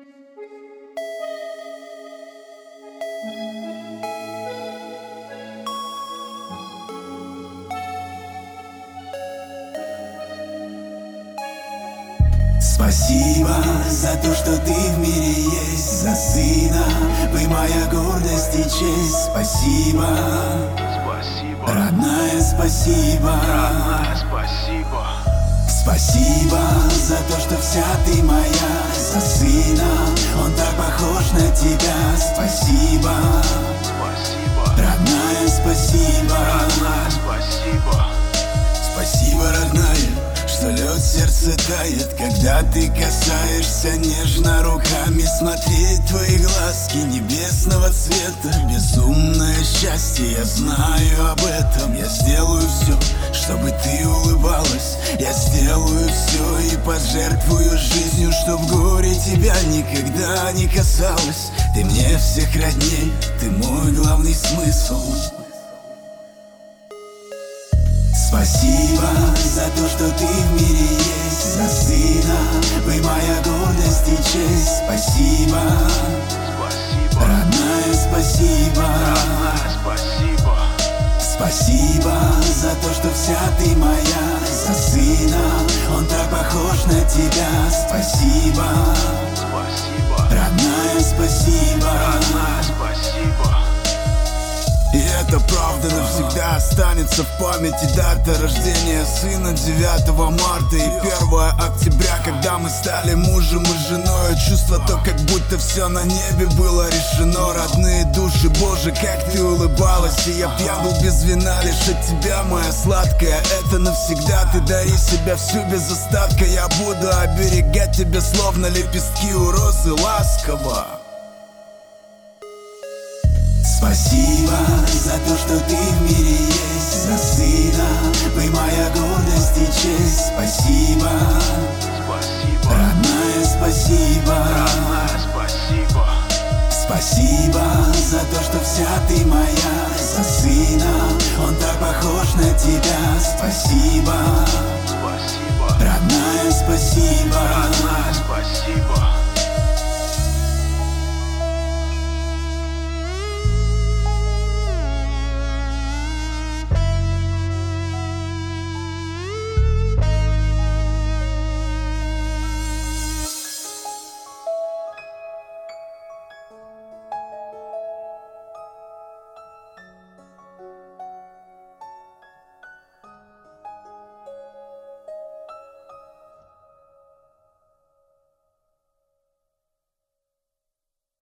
Спасибо за то, что ты в мире есть, за сына, вы моя гордость и честь. Спасибо, Спасибо, родная, спасибо, родная, спасибо. Спасибо за то, что вся ты моя, за сына, он так похож на тебя. Спасибо, Спасибо, родная, спасибо, родная, спасибо. Спасибо, родная, что лед в сердце тает, когда ты касаешься нежно руками. Смотреть твои глазки небесного цвета, безумное счастье, я знаю об этом. Я сделаю все, чтобы ты улыбалась, я сделаю все и пожертвую жизнью, чтоб горе тебя никогда не касалось. Ты мне всех родней, ты мой главный смысл. Спасибо за то, что ты в мире есть, за сына, вы моя гордость и честь. Спасибо, Спасибо, родная, спасибо, родная, спасибо. Спасибо за то, что вся ты моя, за сына, он так похож на тебя. Спасибо, Спасибо, родная, спасибо, родная, спасибо. И это правда навсегда останется в памяти. Дата рождения сына 9 марта и 1 октября, когда мы стали мужем и женой. Чувство то, как будто все на небе было решено. Родные души, боже, как ты улыбалась. И я пьян был без вина лишь от тебя, моя сладкая. Это навсегда, ты дари себя всю без остатка. Я буду оберегать тебя, словно лепестки у розы, ласково. Спасибо за то, что ты в мире есть, за сына, вы моя гордость и честь. Спасибо, Спасибо, родная, спасибо, родная, спасибо. Спасибо за то, что вся ты моя, за сына, он так похож на тебя. Спасибо, Спасибо, родная, спасибо, родная, спасибо.